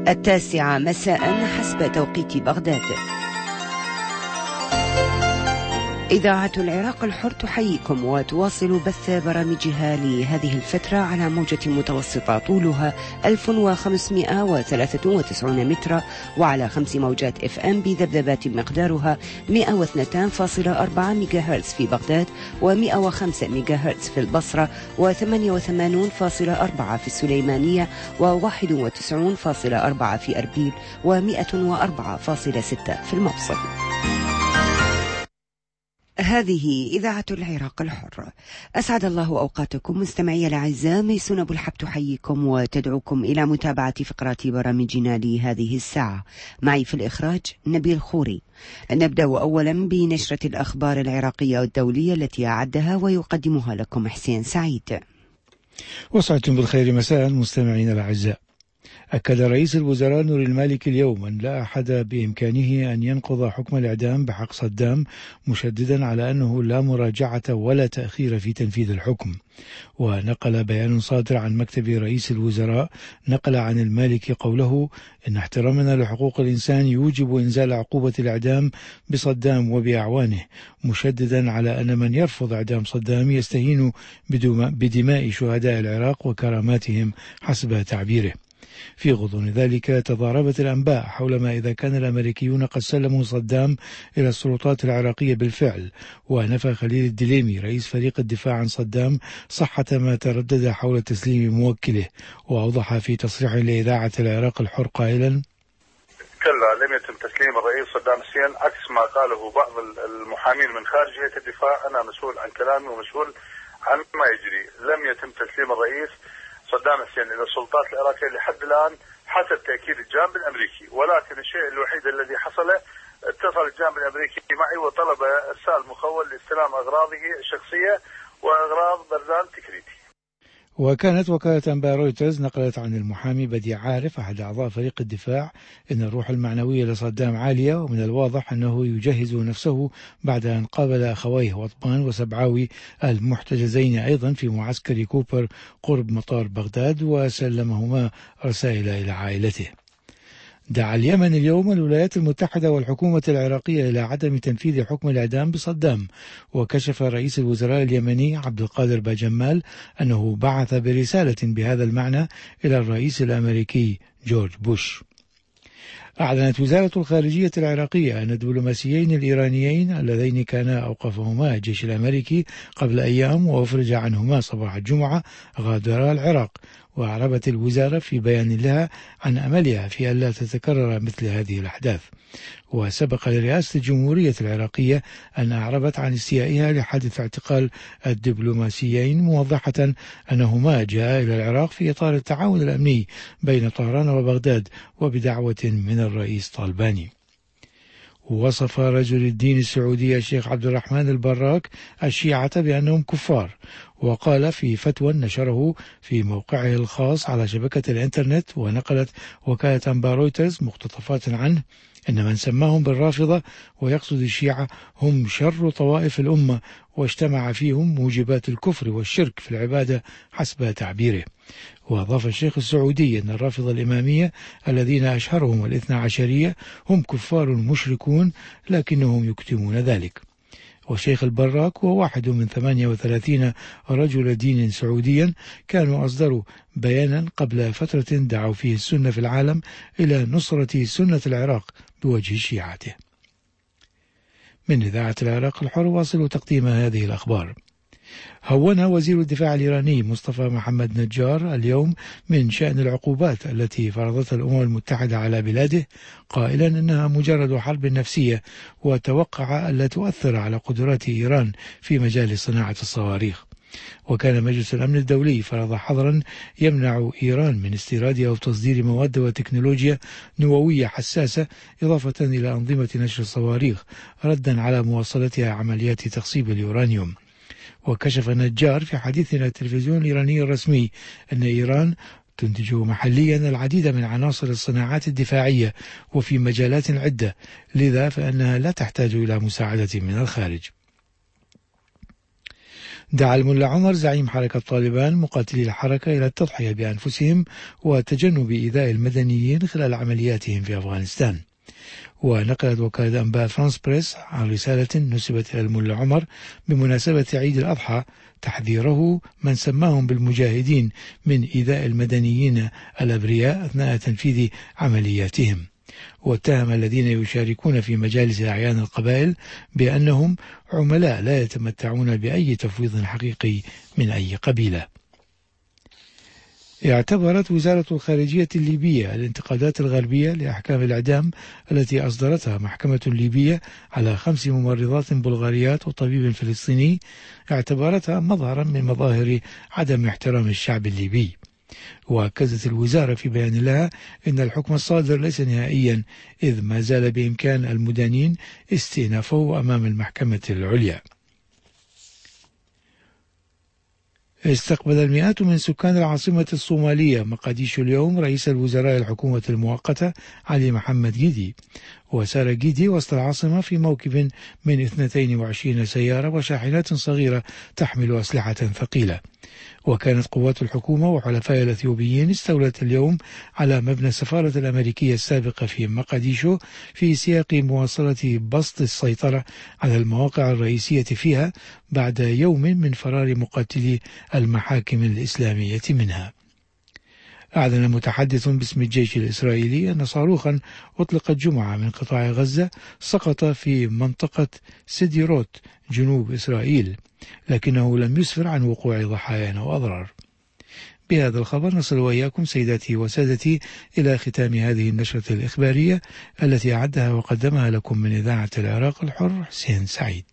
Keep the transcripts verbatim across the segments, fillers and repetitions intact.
التاسعة مساء حسب توقيت بغداد. إذاعة العراق الحر تحييكم وتواصل بث برامجها لهذه الفترة على موجة متوسطة طولها ألف وخمسمائة وثلاثة وتسعين مترا، وعلى خمس موجات اف ام بذبذبات مقدارها مئة واثنين فاصلة أربعة ميجا هرتز في بغداد، ومئة وخمسة ميجا هرتز في البصرة، وثمانية وثمانين فاصلة أربعة في السليمانية، وواحد وتسعين فاصلة أربعة في أربيل، ومئة وأربعة فاصلة ستة في الموصل. هذه إذاعة العراق الحر. أسعد الله أوقاتكم مستمعي الأعزاء. ميسون أبو الحب تحييكم وتدعوكم إلى متابعة فقرات برامجنا لهذه الساعة. معي في الإخراج نبيل خوري. نبدأ أولا بنشرة الأخبار العراقية والدولية التي أعدها ويقدمها لكم حسين سعيد. وسعدتم بالخير مساء مستمعين الأعزاء. أكد رئيس الوزراء نور المالكي اليوم أن لا أحد بإمكانه أن ينقض حكم الإعدام بحق صدام، مشددا على أنه لا مراجعة ولا تأخير في تنفيذ الحكم. ونقل بيان صادر عن مكتب رئيس الوزراء نقل عن المالكي قوله إن احترامنا لحقوق الإنسان يوجب إنزال عقوبة الإعدام بصدام وبأعوانه، مشددا على أن من يرفض إعدام صدام يستهين بدماء شهداء العراق وكراماتهم حسب تعبيره. في غضون ذلك تضاربت الأنباء حول ما إذا كان الأمريكيون قد سلموا صدام إلى السلطات العراقية بالفعل. ونفى خليل الدليمي رئيس فريق الدفاع عن صدام صحة ما تردد حول تسليم موكله، وأوضح في تصريح لإذاعة العراق الحر قائلا: كلا، لم يتم تسليم الرئيس صدام حسين عكس ما قاله بعض المحامين من خارج هيئة الدفاع. أنا مسؤول عن كلامي ومسؤول عن ما يجري. لم يتم تسليم الرئيس صدام حسين إلى السلطات العراقية لحد الآن حسب تأكيد الجانب الأمريكي، ولكن الشيء الوحيد الذي حصل اتصل الجانب الأمريكي معي وطلب إرسال مخول لاستلام أغراضه الشخصية وأغراض بردان تكريتي. وكانت وكالة أنباء رويترز نقلت عن المحامي بديع عارف أحد أعضاء فريق الدفاع أن الروح المعنوية لصدام عالية، ومن الواضح أنه يجهز نفسه بعد أن قابل أخويه وطبان وسبعاوي المحتجزين أيضا في معسكر كوبر قرب مطار بغداد، وسلمهما رسائل إلى عائلته. دعا اليمن اليوم الولايات المتحدة والحكومة العراقية إلى عدم تنفيذ حكم الإعدام بصدام. وكشف رئيس الوزراء اليمني عبد القادر باجمال أنه بعث برسالة بهذا المعنى إلى الرئيس الأمريكي جورج بوش. أعلنت وزارة الخارجية العراقية أن الدبلوماسيين الإيرانيين اللذين كان أوقفهما الجيش الأمريكي قبل أيام وأفرج عنهما صباح الجمعة غادرا العراق. وأعربت الوزارة في بيان لها عن أملها في ألا تتكرر مثل هذه الأحداث. وسبق لرئاسة الجمهورية العراقية أن أعربت عن استيائها لحادث اعتقال الدبلوماسيين، موضحة أنهما جاء إلى العراق في إطار التعاون الأمني بين طهران وبغداد وبدعوة من الرئيس طالباني. ووصف رجل الدين السعودي الشيخ عبد الرحمن البراك الشيعة بأنهم كفار، وقال في فتوى نشره في موقعه الخاص على شبكة الإنترنت ونقلت وكالة أنباء رويترز مقتطفات عنه إن من سماهم بالرافضة ويقصد الشيعة هم شر طوائف الأمة، واجتمع فيهم موجبات الكفر والشرك في العبادة حسب تعبيره. وأضاف الشيخ السعودي أن الرافضة الإمامية الذين أشهرهم الاثنى عشرية هم كفار مشركون لكنهم يكتمون ذلك. والشيخ البراك هو واحد من ثمانية وثلاثين رجل دين سعوديا كانوا أصدروا بيانا قبل فترة دعوا فيه السنة في العالم إلى نصرة سنة العراق بوجه شيعته. من إذاعة العراق الحر واصل تقديم هذه الأخبار. هون وزير الدفاع الإيراني مصطفى محمد نجار اليوم من شأن العقوبات التي فرضتها الأمم المتحدة على بلاده، قائلا إنها مجرد حرب نفسية، وتوقع ألا تؤثر على قدرات إيران في مجال صناعة الصواريخ. وكان مجلس الأمن الدولي فرض حظرا يمنع إيران من استيراد أو تصدير مواد وتكنولوجيا نووية حساسة، إضافة إلى أنظمة نشر الصواريخ ردا على مواصلتها عمليات تخصيب اليورانيوم. وكشف نجار في حديث التلفزيون الإيراني الرسمي أن إيران تنتج محليا العديد من عناصر الصناعات الدفاعية وفي مجالات عدة، لذا فإنها لا تحتاج إلى مساعدة من الخارج. دعا الملا عمر زعيم حركة طالبان مقاتلي الحركة إلى التضحية بأنفسهم وتجنب إيذاء المدنيين خلال عملياتهم في أفغانستان. ونقلت وكالة أنباء فرانس بريس عن رسالة نسبت إلى الملا عمر بمناسبة عيد الأضحى تحذيره من سماهم بالمجاهدين من إيذاء المدنيين الأبرياء أثناء تنفيذ عملياتهم، واتهم الذين يشاركون في مجالس أعيان القبائل بأنهم عملاء لا يتمتعون بأي تفويض حقيقي من أي قبيلة. اعتبرت وزارة الخارجية الليبية الانتقادات الغربية لأحكام الإعدام التي أصدرتها محكمة ليبية على خمس ممرضات بلغاريات وطبيب فلسطيني اعتبرتها مظهرا من مظاهر عدم احترام الشعب الليبي. وأكدت الوزارة في بيان لها إن الحكم الصادر ليس نهائيا، إذ ما زال بإمكان المدانين استئنافه أمام المحكمة العليا. استقبل المئات من سكان العاصمة الصومالية مقديشو اليوم رئيس الوزراء الحكومة المؤقتة علي محمد جيدي، وسار جيدي وسط العاصمة في موكب من اثنتين وعشرين سيارة وشاحنات صغيرة تحمل أسلحة ثقيلة. وكانت قوات الحكومة وحلفاء الأثيوبيين استولت اليوم على مبنى السفارة الأمريكية السابقة في مقديشو في سياق مواصلة بسط السيطرة على المواقع الرئيسية فيها بعد يوم من فرار مقاتلي المحاكم الإسلامية منها. أعلن متحدث باسم الجيش الإسرائيلي أن صاروخا أطلق الجمعة من قطاع غزة سقط في منطقة سديروت جنوب إسرائيل، لكنه لم يسفر عن وقوع ضحايا أو أضرار. بهذا الخبر نصل وإياكم سيداتي وسادتي إلى ختام هذه النشرة الإخبارية التي أعدها وقدمها لكم من إذاعة العراق الحر حسين سعيد.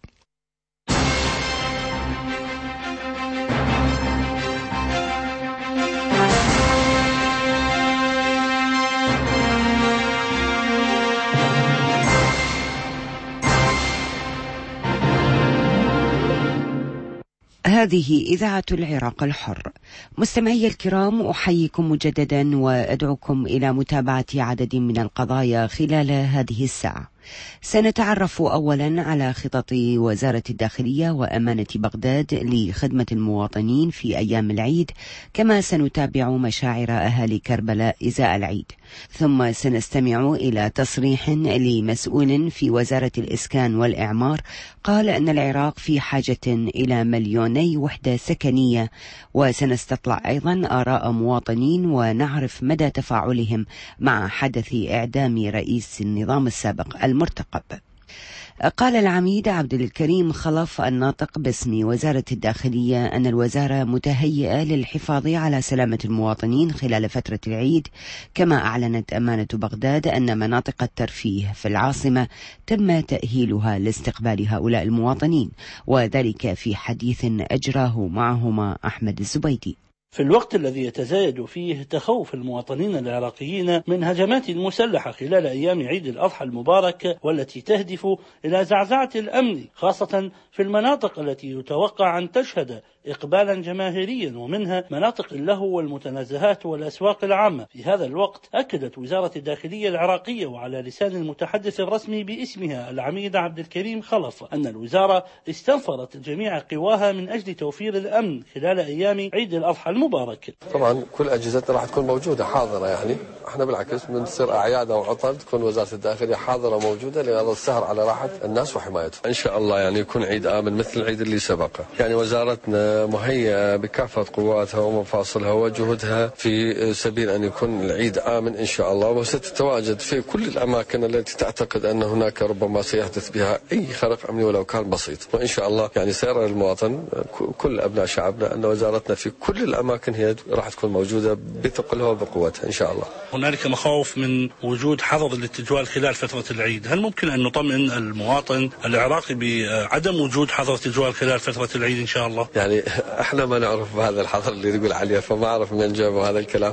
هذه إذاعة العراق الحر. مستمعي الكرام، أحييكم مجددا وأدعوكم إلى متابعة عدد من القضايا خلال هذه الساعة. سنتعرف أولا على خطط وزارة الداخلية وأمانة بغداد لخدمة المواطنين في أيام العيد، كما سنتابع مشاعر أهالي كربلاء إزاء العيد، ثم سنستمع إلى تصريح لمسؤول في وزارة الإسكان والإعمار قال أن العراق في حاجة إلى مليوني وحدة سكنية، وسنستطلع أيضا آراء مواطنين ونعرف مدى تفاعلهم مع حدث إعدام رئيس النظام السابق المرتقب. قال العميد عبد الكريم خلف الناطق باسم وزارة الداخلية أن الوزارة متهيئة للحفاظ على سلامة المواطنين خلال فترة العيد، كما أعلنت أمانة بغداد أن مناطق الترفيه في العاصمة تم تأهيلها لاستقبال هؤلاء المواطنين، وذلك في حديث أجراه معهما أحمد الزبيدي. في الوقت الذي يتزايد فيه تخوف المواطنين العراقيين من هجمات مسلحة خلال أيام عيد الأضحى المبارك، والتي تهدف إلى زعزعة الأمن خاصة في المناطق التي يتوقع أن تشهد إقبالا جماهيريا، ومنها مناطق اللهو والمتنزهات والأسواق العامة. في هذا الوقت أكدت وزارة الداخلية العراقية وعلى لسان المتحدث الرسمي باسمها العميد عبد الكريم خلف أن الوزارة استنفرت جميع قواها من أجل توفير الأمن خلال أيام عيد الأضحى المبارك. طبعا كل أجهزتنا راح تكون موجودة حاضرة، يعني احنا بالعكس من تصير أعياد أو عطل تكون وزارة الداخلية حاضرة موجودة لهذا السهر على راحة الناس وحمايتهم. إن شاء الله يعني يكون عيد آمن مثل العيد اللي سبقه. يعني وزارتنا مهيئة بكافة قواتها ومفاصلها وجهودها في سبيل أن يكون العيد آمن إن شاء الله، وستتواجد في كل الأماكن التي تعتقد أن هناك ربما سيحدث بها أي خرق أمني ولو كان بسيط. وإن شاء الله يعني سيرى المواطن كل أبناء شعبنا أن وزارتنا في كل الأماكن هي راح تكون موجودة بثقلها وبقوتها إن شاء الله. هنالك مخاوف من وجود حظر للتجوال خلال فترة العيد، هل ممكن أن نطمئن المواطن العراقي بعدم وجود حظر تجوال خلال فترة العيد إن شاء الله؟ يعني احنا ما نعرف بهذا الحظر اللي يقول عليه، فما أعرف من جابه هذا الكلام.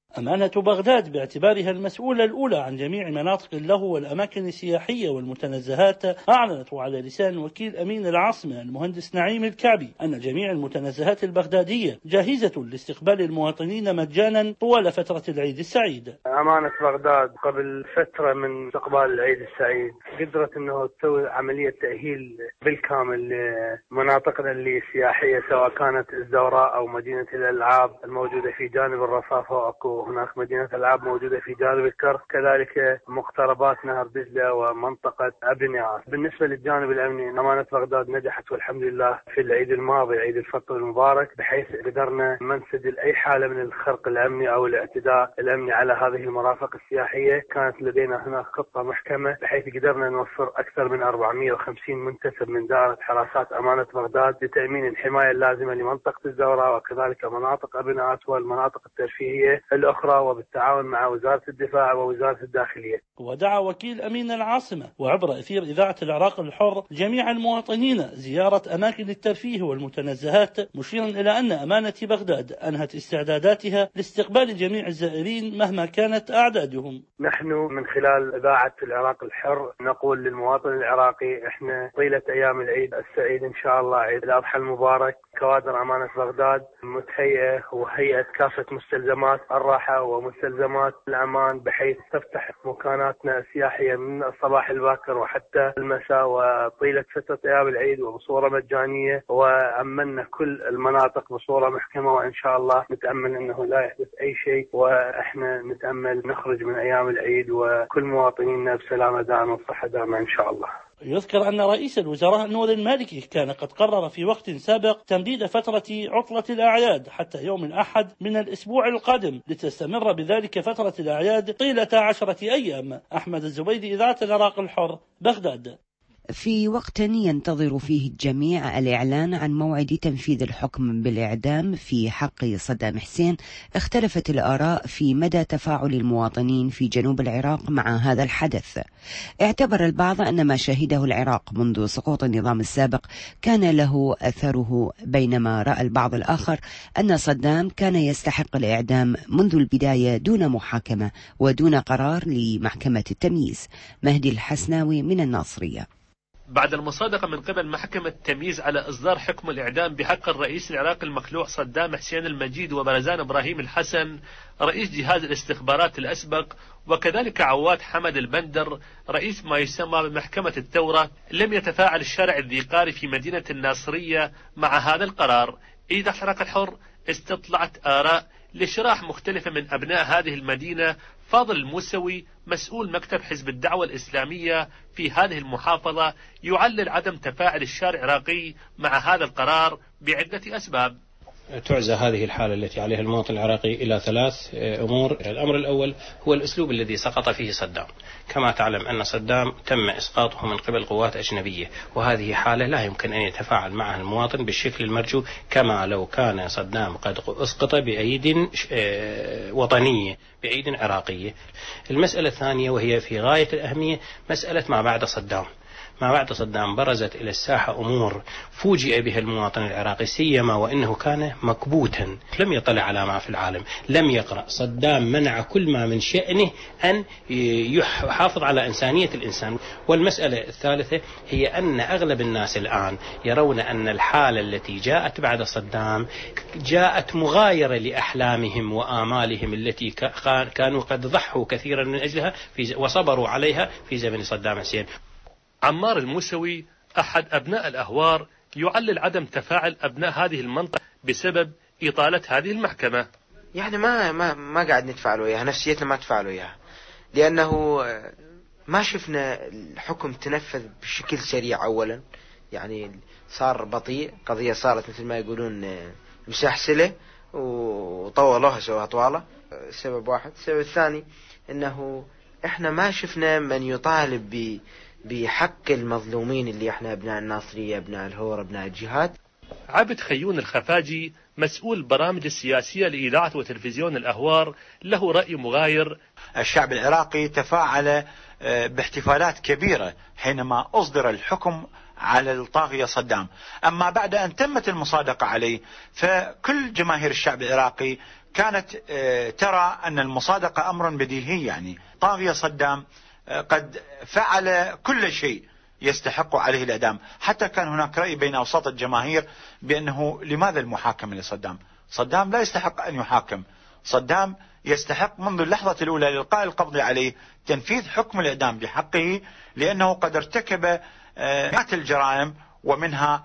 أمانة بغداد باعتبارها المسؤولة الأولى عن جميع مناطق اللهو والأماكن السياحية والمتنزهات أعلنت على لسان وكيل أمين العاصمة المهندس نعيم الكعبي أن جميع المتنزهات البغدادية جاهزة لاستقبال المواطنين مجانا طوال فترة العيد السعيد. أمانة بغداد قبل فترة من استقبال العيد السعيد قدرت أنه تسوي عملية تأهيل بالكامل لمناطقنا اللي السياحية، سواء كانت الزوراء أو مدينة الألعاب الموجودة في جانب الرصافة، وأكو هناك مدينة ألعاب موجودة في جانب الكرخ، كذلك مقتربات نهر دجلة ومنطقة أبنياس. بالنسبة للجانب الأمني أمانة بغداد نجحت والحمد لله في العيد الماضي عيد الفطر المبارك، بحيث قدرنا ما نسجل أي حالة من الخرق الأمني أو الاعتداء الأمني على هذه المرافق السياحية. كانت لدينا هناك خطة محكمة بحيث قدرنا نوفر أكثر من أربعمئة وخمسين منتسب من دائرة حراسات أمانة بغداد لتأمين الحماية اللازمة لمنطقة الزوراء وكذلك مناطق أبناس والمناطق الترفيهية الأخرى، وبالتعاون مع وزارة الدفاع ووزارة الداخلية. ودعا وكيل أمين العاصمة وعبر أثير إذاعة العراق الحر جميع المواطنين زيارة أماكن الترفيه والمتنزهات، مشيرا إلى أن أمانة بغداد أنهت استعداداتها لاستقبال جميع الزائرين مهما كانت أعدادهم. نحن من خلال إذاعة العراق الحر نقول للمواطن العراقي احنا طيلة أيام العيد السعيد إن شاء الله عيد الأضحى المبارك كوادر أمانة بغداد متهيئة وهيئة كافة مستلزمات الراحة ومستلزمات الأمان، بحيث تفتح مكاناتنا السياحية من الصباح الباكر وحتى المساء وطيلة فترة أيام العيد وبصورة مجانية، وأمنا كل المناطق بصورة محكمة، وإن شاء الله نتأمل أنه لا يحدث أي شيء، وإحنا نتأمل نخرج من أيام العيد وكل مواطنينا بسلامة دائما وصحة دائما إن شاء الله. يذكر أن رئيس الوزراء نور المالكي كان قد قرر في وقت سابق تمديد فترة عطلة الأعياد حتى يوم الأحد من الأسبوع القادم لتستمر بذلك فترة الأعياد طيلة عشرة أيام. أحمد الزبيدي، إذاعة العراق الحر، بغداد. في وقت ينتظر فيه الجميع الإعلان عن موعد تنفيذ الحكم بالإعدام في حق صدام حسين، اختلفت الآراء في مدى تفاعل المواطنين في جنوب العراق مع هذا الحدث. اعتبر البعض أن ما شهده العراق منذ سقوط النظام السابق كان له أثره، بينما رأى البعض الآخر أن صدام كان يستحق الإعدام منذ البداية دون محاكمة ودون قرار لمحكمة التمييز. مهدي الحسناوي من الناصرية. بعد المصادقة من قبل محكمة التمييز على إصدار حكم الإعدام بحق الرئيس العراقي المخلوع صدام حسين المجيد وبرزان إبراهيم الحسن رئيس جهاز الاستخبارات الأسبق، وكذلك عواد حمد البندر رئيس ما يسمى بمحكمة الثورة، لم يتفاعل الشارع الذيقاري في مدينة الناصرية مع هذا القرار. إذا العراق الحر استطلعت آراء لشراح مختلفة من أبناء هذه المدينة. فاضل الموسوي مسؤول مكتب حزب الدعوة الإسلامية في هذه المحافظة يعلل عدم تفاعل الشارع العراقي مع هذا القرار بعدة أسباب. تعزى هذه الحالة التي عليها المواطن العراقي إلى ثلاث أمور. الأمر الأول هو الأسلوب الذي سقط فيه صدام. كما تعلم أن صدام تم إسقاطه من قبل قوات أجنبية، وهذه حالة لا يمكن أن يتفاعل معها المواطن بالشكل المرجو كما لو كان صدام قد أسقط بأيد وطنية بأيد عراقية. المسألة الثانية وهي في غاية الأهمية مسألة ما بعد صدام. ما بعد صدام برزت إلى الساحة أمور فوجئ بها المواطن العراقي، سيما وإنه كان مكبوتا، لم يطلع على ما في العالم، لم يقرأ. صدام منع كل ما من شأنه أن يحافظ على إنسانية الإنسان. والمسألة الثالثة هي أن أغلب الناس الآن يرون أن الحالة التي جاءت بعد صدام جاءت مغايرة لأحلامهم وآمالهم التي كانوا قد ضحوا كثيرا من أجلها وصبروا عليها في زمن صدام حسين. عمار الموسوي أحد أبناء الأهوار يعلل عدم تفاعل أبناء هذه المنطقة بسبب إطالة هذه المحكمة. يعني ما ما ما قاعد نتفاعل وياها، نفسيتنا ما تفاعل وياها، لأنه ما شفنا الحكم تنفذ بشكل سريع. أولا يعني صار بطيء، قضية صارت مثل ما يقولون مسحسلة وطولوها سوى طوالة. سبب واحد. السبب الثاني أنه إحنا ما شفنا من يطالب ب بحق المظلومين اللي احنا ابناء الناصرية، ابناء الهور، ابناء الجهاد. عبد خيون الخفاجي مسؤول البرامج السياسية لإذاعة وتلفزيون الأهوار له رأي مغاير. الشعب العراقي تفاعل باحتفالات كبيرة حينما أصدر الحكم على الطاغية صدام. أما بعد أن تمت المصادقة عليه فكل جماهير الشعب العراقي كانت ترى أن المصادقة أمر بديهي، يعني طاغية صدام قد فعل كل شيء يستحق عليه الإعدام. حتى كان هناك رأي بين أوساط الجماهير بأنه لماذا المحاكمة لصدام؟ صدام لا يستحق أن يحاكم، صدام يستحق منذ اللحظة الأولى لإلقاء القبض عليه تنفيذ حكم الإعدام بحقه، لأنه قد ارتكب مئات الجرائم ومنها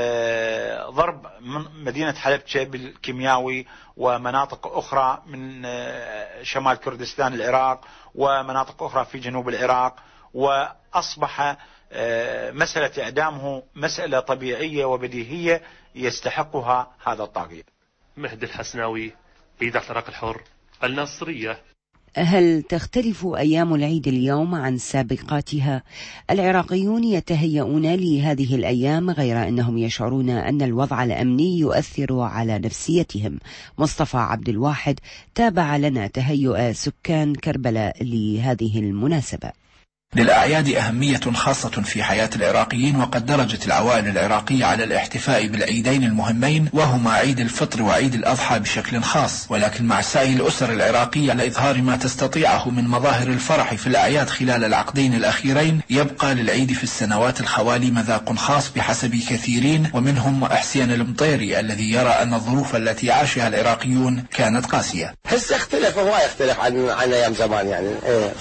ضرب مدينة حلبجة بالكيمياوي ومناطق أخرى من شمال كردستان العراق ومناطق أخرى في جنوب العراق، وأصبح مسألة إعدامه مسألة طبيعية وبديهية يستحقها هذا الطاغية. مهدي الحسناوي، إذاعة العراق الحر، الناصرية. هل تختلف أيام العيد اليوم عن سابقاتها؟ العراقيون يتهيئون لهذه الأيام، غير أنهم يشعرون أن الوضع الأمني يؤثر على نفسيتهم. مصطفى عبد الواحد تابع لنا تهيؤ سكان كربلاء لهذه المناسبة. للأعياد أهمية خاصة في حياة العراقيين، وقد درجت العوائل العراقية على الاحتفاء بالعيدين المهمين وهما عيد الفطر وعيد الأضحى بشكل خاص، ولكن مع سعي الأسر العراقية لإظهار ما تستطيعه من مظاهر الفرح في الأعياد خلال العقدين الأخيرين، يبقى للعيد في السنوات الخوالي مذاق خاص بحسب كثيرين، ومنهم حسين المطيري الذي يرى أن الظروف التي عاشها العراقيون كانت قاسية. هسه اختلف وما يختلف عن عن أيام زمان يعني،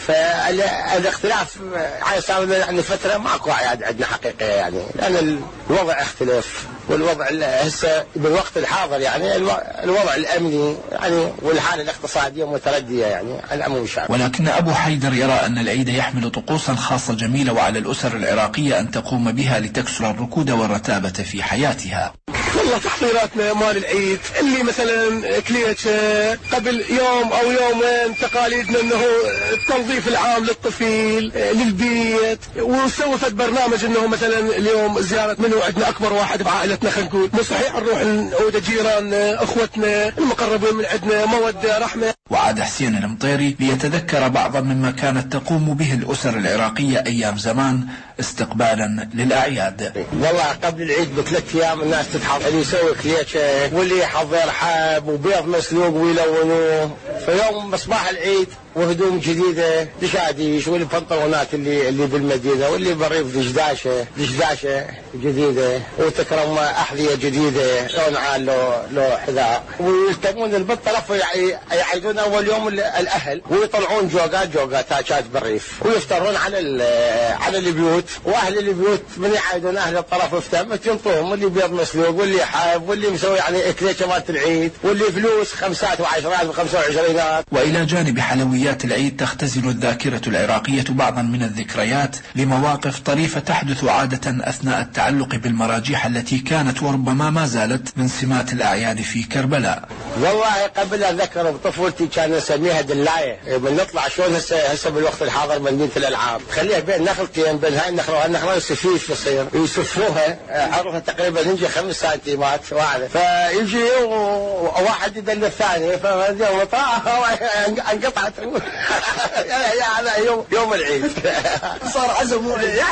فالاختلاف على سبب يعني فترة ماكو أعياد عندنا حقيقية يعني، لأن الوضع اختلف، والوضع هسه بالوقت الحاضر يعني الوضع الأمني يعني والحالة الاقتصادية متردية يعني على عموم الشعب. ولكن أبو حيدر يرى أن العيد يحمل طقوسا خاصة جميلة، وعلى الأسر العراقية أن تقوم بها لتكسر الركود والرتابة في حياتها. والله تحضيراتنا مال العيد اللي مثلا كليتش قبل يوم او يومين، تقاليدنا انه التنظيف العام للطفل للبيت، وسوفت برنامج انه مثلا اليوم زيارة منه عندنا اكبر واحد بعائلتنا خلينا نقول، مو صحيح نروح نعود جيراننا اخوتنا المقربين من عندنا، موده رحمه. وعاد حسين المطيري ليتذكر بعضا مما كانت تقوم به الاسر العراقيه ايام زمان استقبالا للاعياد. والله قبل العيد بثلاث ايام الناس تتحضر، اللي يسوي كليتشه واللي يحضر حب وبيض مسلوق ويلونوه، فيوم مصباح العيد وهدوم جديده دشاديش والبنطلونات اللي اللي بالمدينه، واللي بالريف دشداشه دشداشه جديده، وتكرم احذيه جديده لون عال لو لو حذاء، ويلتمون البطرف يعيدون اول يوم الاهل، ويطلعون جوقات جوقات تاجات بالريف، ويفطرون على على البيوت، واهل البيوت من يعيدون اهل الطرف افتمت ينطوهم، واللي بيض مسلوق واللي حاب واللي مسوي يعني اكليشه مالت العيد، واللي فلوس خمسات وعشرات وخمسة وعشرينات. والى جانب حلويات العيد تختزل الذاكرة العراقية بعضا من الذكريات لمواقف طريفة تحدث عادة أثناء التعلق بالمراجيح التي كانت وربما ما زالت من سمات الأعياد في كربلاء. والله قبل أذكر بطفولتي كان نسميها دلاية، من نطلع شلون هسه هسه بالوقت الحاضر مدينة الألعاب، خليها بين نخلتين، بين هاي النخلة وهالنخلة سفيف يصير يسفوها، عرضها تقريبا يجي خمس سنتيمات واحدة، فيجي واحد يدل الثاني، فيوم طاح انقطعت هذا يوم يوم العيد صار عزم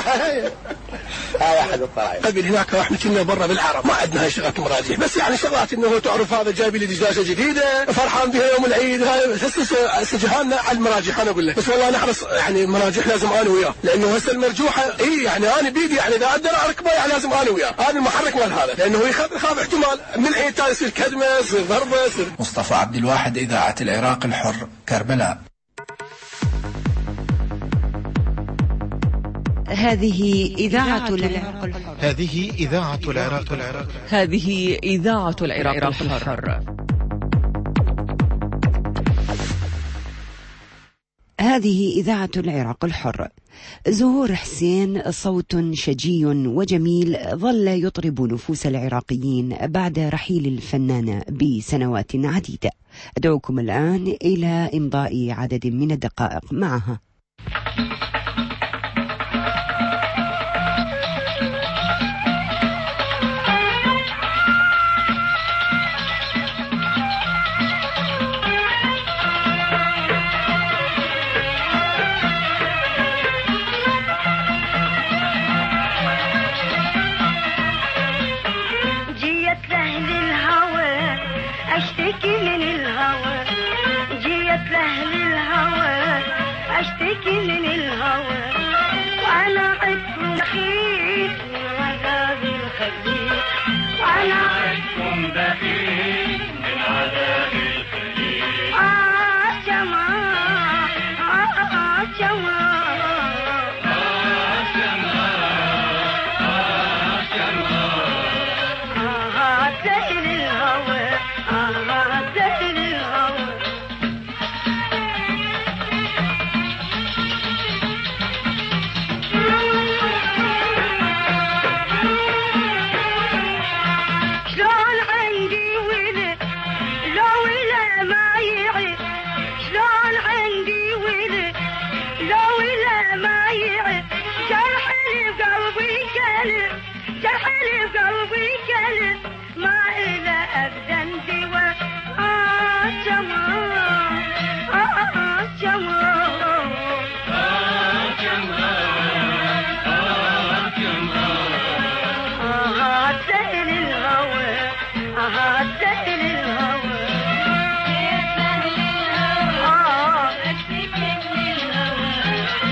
هاي احد الطرائف. قبل هناك احنا كنا برا بالعرب ما عندنا هاي شغلات مراجيح، بس يعني شغلات انه تعرف هذا جايب لي دجاجه جديده فرحان بها يوم العيد، هاي هسه سجهالنا على المراجيح انا اقول لك، بس والله نحرص يعني المراجيح لازم انا وياه، لانه هسه المرجوحه اي يعني انا بيدي يعني اذا اقدر اركبه يعني لازم انا وياه، هذا المحرك مال هذا، لانه يخاف يخاف احتمال من العيد تالي يصير كدمه يصير ضربه يصير. مصطفى عبد الواحد، اذاعه العراق الحر، كربلاء. هذه إذاعة العراق الحر. هذه إذاعة العراق الحر. هذه إذاعة العراق الحر. هذه إذاعة العراق الحر. زهور حسين صوت شجي وجميل ظل يطرب نفوس العراقيين بعد رحيل الفنانة بسنوات عديدة. أدعوكم الآن إلى إمضاء عدد من الدقائق معها. أشتكي من الهوى وأنا عدكم بخيل من عذاب الخليل وأنا عدكم بخيل من عذاب الخليل. آه جماعة آه جماعة آه جماعة آه جماعة آه سائل الهوى آه سائل الهوى. شلون عندي ولد لو لا ما يعد شلون عندي ولد لو لا ما يعد جرح لي قلبي كلب جرح لي قلبي كلب ما إلى أبدا دوا. آه جماعة آه جماعة آه جماعة آه جماعة آه سائل الهوى آه سائل الهوى. آه أشتكي من الهوى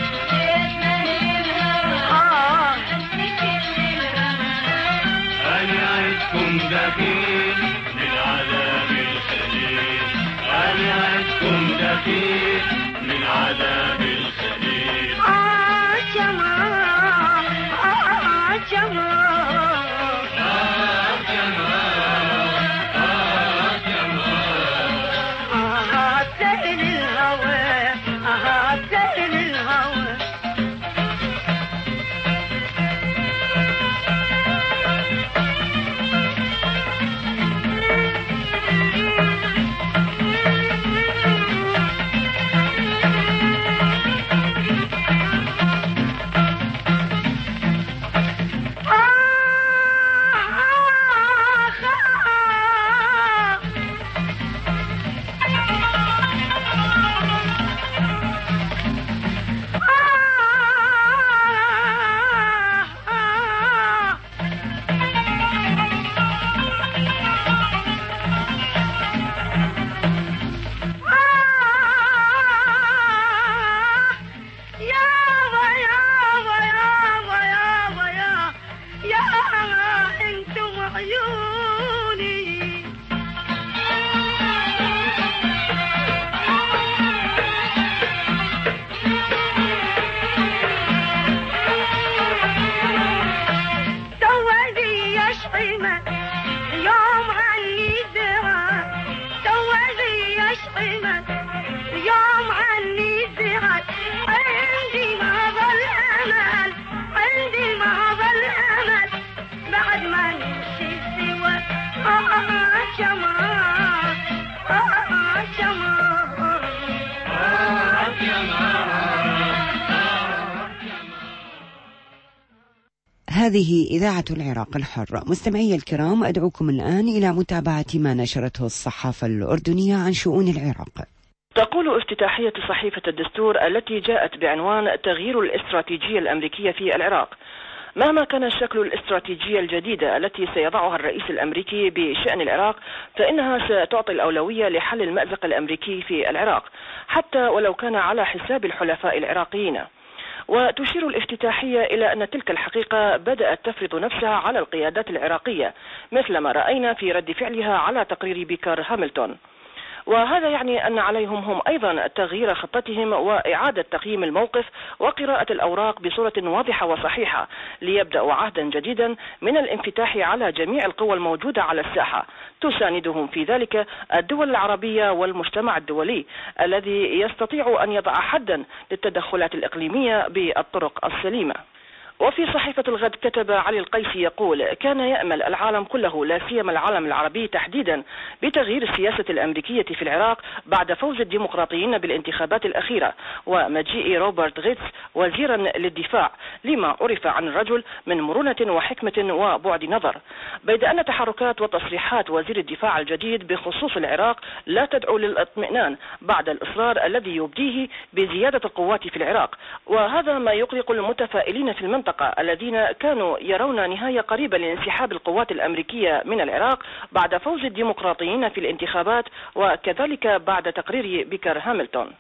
آه أشتكي من الهوى. أنا عدكم دخيل من عذاب الخليل أنا عدكم دخيل من عذاب الخليل. آه جماعة آه جماعة آه جماعة آه جماعة آه سائل الهوى آه سائل الهوى. يوم عني زعل عندي ما ظل أمل عندي ما ظل أمل بعد ما نمشي سوا. آه جماعة آه جماعة آه جماعة. هذه إذاعة العراق الحر. مستمعي الكرام، أدعوكم الآن إلى متابعة ما نشرته الصحافة الأردنية عن شؤون العراق. تقول افتتاحية صحيفة الدستور التي جاءت بعنوان تغيير الاستراتيجية الأمريكية في العراق: مهما كان الشكل الاستراتيجية الجديدة التي سيضعها الرئيس الأمريكي بشأن العراق، فإنها ستعطي الأولوية لحل المأزق الأمريكي في العراق، حتى ولو كان على حساب الحلفاء العراقيين. وتشير الافتتاحية إلى أن تلك الحقيقة بدأت تفرض نفسها على القيادات العراقية، مثلما رأينا في رد فعلها على تقرير بيكر هاملتون. وهذا يعني أن عليهم هم أيضا تغيير خطتهم وإعادة تقييم الموقف وقراءة الأوراق بصورة واضحة وصحيحة، ليبدأوا عهدا جديدا من الانفتاح على جميع القوى الموجودة على الساحة، تساندهم في ذلك الدول العربية والمجتمع الدولي الذي يستطيع أن يضع حدا للتدخلات الإقليمية بالطرق السليمة. وفي صحيفة الغد كتب علي القيسي يقول: كان يأمل العالم كله، لا سيما العالم العربي تحديدا، بتغيير السياسة الأمريكية في العراق بعد فوز الديمقراطيين بالانتخابات الأخيرة ومجيء روبرت غيتس وزيرا للدفاع، لما عرف عن الرجل من مرونة وحكمة وبعد نظر. بيد أن تحركات وتصريحات وزير الدفاع الجديد بخصوص العراق لا تدعو للاطمئنان بعد الإصرار الذي يبديه بزيادة القوات في العراق، وهذا ما يقلق المتفائلين في المنطقة الذين كانوا يرون نهاية قريبة لانسحاب القوات الأمريكية من العراق بعد فوز الديمقراطيين في الانتخابات، وكذلك بعد تقرير بيكر هاملتون.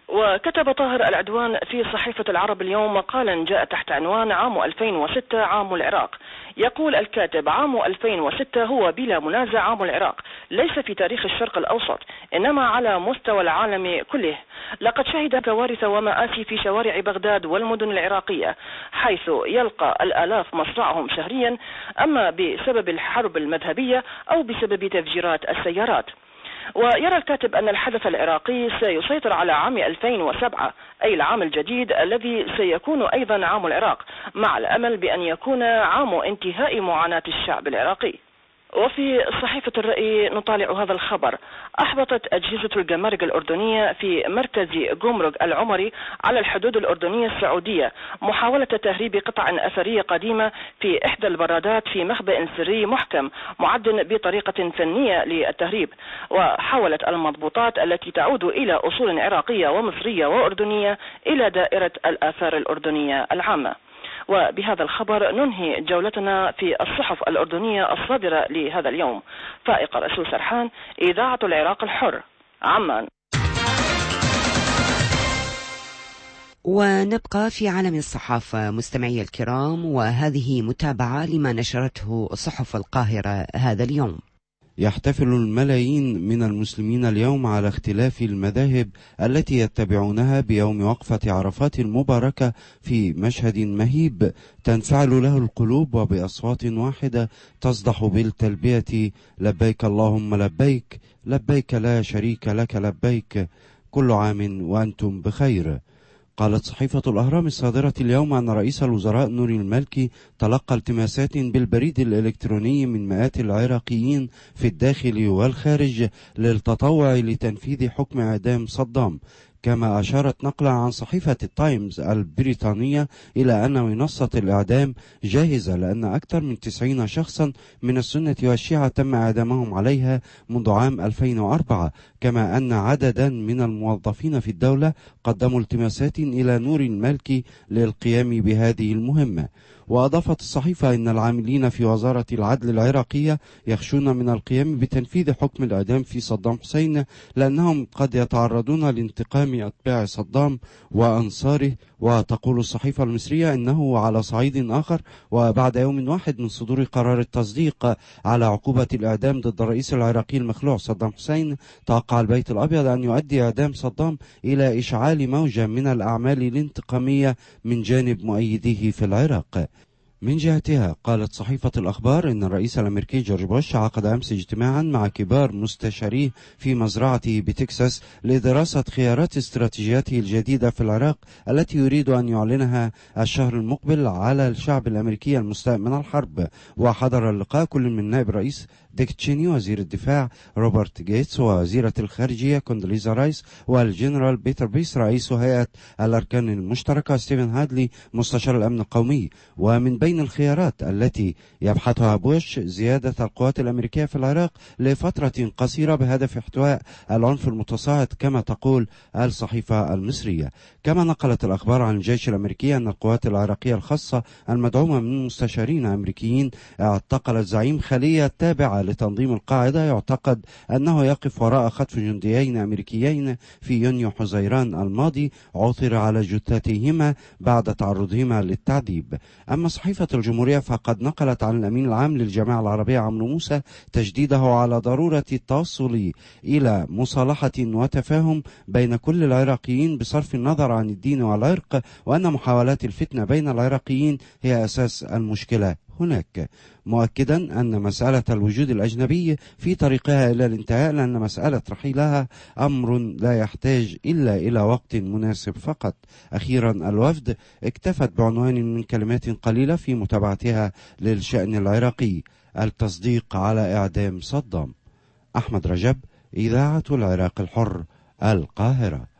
وكتب طاهر العدوان في صحيفة العرب اليوم مقالا جاء تحت عنوان عام ألفين وستة عام العراق. يقول الكاتب: عام ألفين وستة هو بلا منازع عام العراق، ليس في تاريخ الشرق الأوسط إنما على مستوى العالم كله. لقد شهد كوارث ومآسي في شوارع بغداد والمدن العراقية، حيث يلقى الآلاف مصرعهم شهريا، أما بسبب الحرب المذهبية أو بسبب تفجيرات السيارات. ويرى الكاتب أن الحدث العراقي سيسيطر على عام ألفين وسبعة، أي العام الجديد الذي سيكون أيضا عام العراق، مع الأمل بأن يكون عام انتهاء معاناة الشعب العراقي. وفي صحيفة الرأي نطالع هذا الخبر: أحبطت أجهزة الجمارك الأردنية في مركز جمرك العمري على الحدود الأردنية السعودية محاولة تهريب قطع أثرية قديمة في إحدى البرادات في مخبأ سري محكم معد بطريقة فنية للتهريب. وحاولت المضبوطات التي تعود إلى أصول عراقية ومصرية وأردنية إلى دائرة الآثار الأردنية العامة. وبهذا الخبر ننهي جولتنا في الصحف الأردنية الصادرة لهذا اليوم. فائق رسول سرحان، إذاعة العراق الحر، عمان. ونبقى في عالم الصحافة مستمعي الكرام، وهذه متابعة لما نشرته صحف القاهرة هذا اليوم. يحتفل الملايين من المسلمين اليوم على اختلاف المذاهب التي يتبعونها بيوم وقفة عرفات المباركة في مشهد مهيب تنفعل له القلوب، وبأصوات واحدة تصدح بالتلبية: لبيك اللهم لبيك، لبيك لا شريك لك لبيك، كل عام وأنتم بخير. قالت صحيفة الأهرام الصادرة اليوم أن رئيس الوزراء نوري المالكي تلقى التماسات بالبريد الإلكتروني من مئات العراقيين في الداخل والخارج للتطوع لتنفيذ حكم إعدام صدام. كما أشارت نقلا عن صحيفة التايمز البريطانية إلى أن منصة الإعدام جاهزة، لأن أكثر من تسعين شخصا من السنة والشيعة تم إعدامهم عليها منذ عام ألفين وأربعة، كما أن عددا من الموظفين في الدولة قدموا التماسات إلى نور المالكي للقيام بهذه المهمة. وأضافت الصحيفة أن العاملين في وزارة العدل العراقية يخشون من القيام بتنفيذ حكم الإعدام في صدام حسين، لأنهم قد يتعرضون لانتقام أتباع صدام وأنصاره. وتقول الصحيفة المصرية أنه على صعيد آخر، وبعد يوم واحد من صدور قرار التصديق على عقوبة الإعدام ضد الرئيس العراقي المخلوع صدام حسين، توقع البيت الأبيض أن يؤدي إعدام صدام إلى إشعال موجة من الأعمال الانتقامية من جانب مؤيديه في العراق. من جهتها قالت صحيفة الأخبار إن الرئيس الأمريكي جورج بوش عقد أمس اجتماعا مع كبار مستشاريه في مزرعته بتكساس لدراسة خيارات استراتيجياته الجديدة في العراق التي يريد أن يعلنها الشهر المقبل على الشعب الأمريكي المستاء من الحرب. وحضر اللقاء كل من نائب رئيس ديك تشيني، وزير الدفاع روبرت جيتس، ووزيرة الخارجية كوندوليزا رايس، والجنرال بيتر بيس رئيس هيئة الأركان المشتركة ستيفن هادلي مستشار الأمن القومي. ومن بين الخيارات التي يبحثها بوش زيادة القوات الأمريكية في العراق لفترة قصيرة بهدف احتواء العنف المتصاعد كما تقول الصحيفة المصرية. كما نقلت الأخبار عن الجيش الأمريكي أن القوات العراقية الخاصة المدعومة من مستشارين أمريكيين اعتقلت زعيم خلية تابعة لتنظيم القاعدة يعتقد أنه يقف وراء خطف جنديين أمريكيين في يونيو حزيران الماضي، عثر على جثتيهما بعد تعرضهما للتعذيب. أما صحيفة الجمهورية فقد نقلت عن الأمين العام للجماعة العربية عمرو موسى تجديده على ضرورة التوصل إلى مصالحة وتفاهم بين كل العراقيين بصرف النظر عن الدين والعرق، وأن محاولات الفتنة بين العراقيين هي أساس المشكلة هناك، مؤكدا أن مسألة الوجود الأجنبي في طريقها إلى الانتهاء، لأن مسألة رحيلها أمر لا يحتاج إلا إلى وقت مناسب فقط. أخيرا الوفد اكتفت بعنوان من كلمات قليلة في متابعتها للشأن العراقي: التصديق على إعدام صدام. أحمد رجب، إذاعة العراق الحر، القاهرة.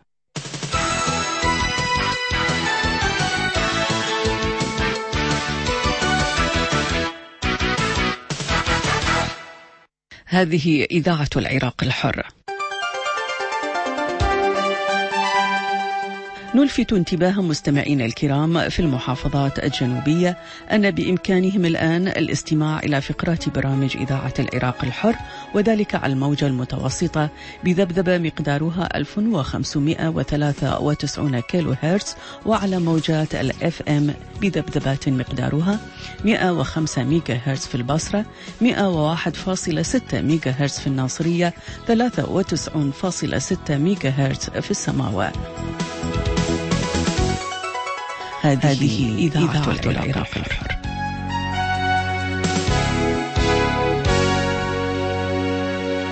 هذه إذاعة العراق الحر. نلفت انتباه مستمعينا الكرام في المحافظات الجنوبية أن بإمكانهم الآن الاستماع إلى فقرات برامج إذاعة العراق الحر، وذلك على الموجة المتوسطة بذبذبة مقدارها ألف وخمسمائة وثلاثة وتسعين كيلو هرتز، وعلى موجات الأف أم بذبذبات مقدارها مئة وخمسة ميجا هرتز في البصرة، مئة وواحد فاصلة ستة ميجا هرتز في الناصرية، ثلاثة وتسعين فاصلة ستة ميجا هرتز في السماوة. هذه إذاعة العراق الحر.